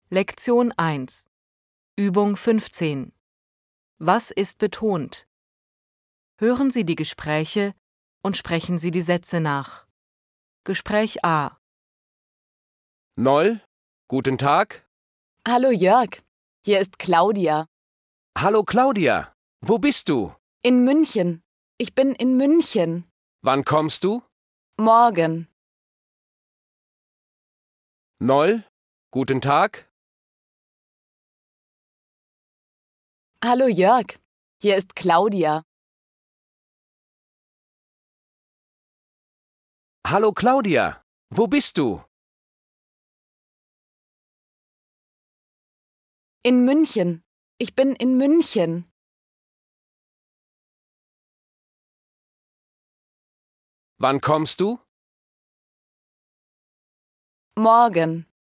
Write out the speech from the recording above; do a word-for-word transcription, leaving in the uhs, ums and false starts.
Lektion eins. Übung fünfzehn. Was ist betont? Hören Sie die Gespräche und sprechen Sie die Sätze nach. Gespräch A. Noll, guten Tag. Hallo Jörg, hier ist Claudia. Hallo Claudia, wo bist du? In München. Ich bin in München. Wann kommst du? Morgen. Noll, guten Tag. Hallo Jörg, hier ist Claudia. Hallo Claudia, wo bist du? In München. Ich bin in München. Wann kommst du? Morgen.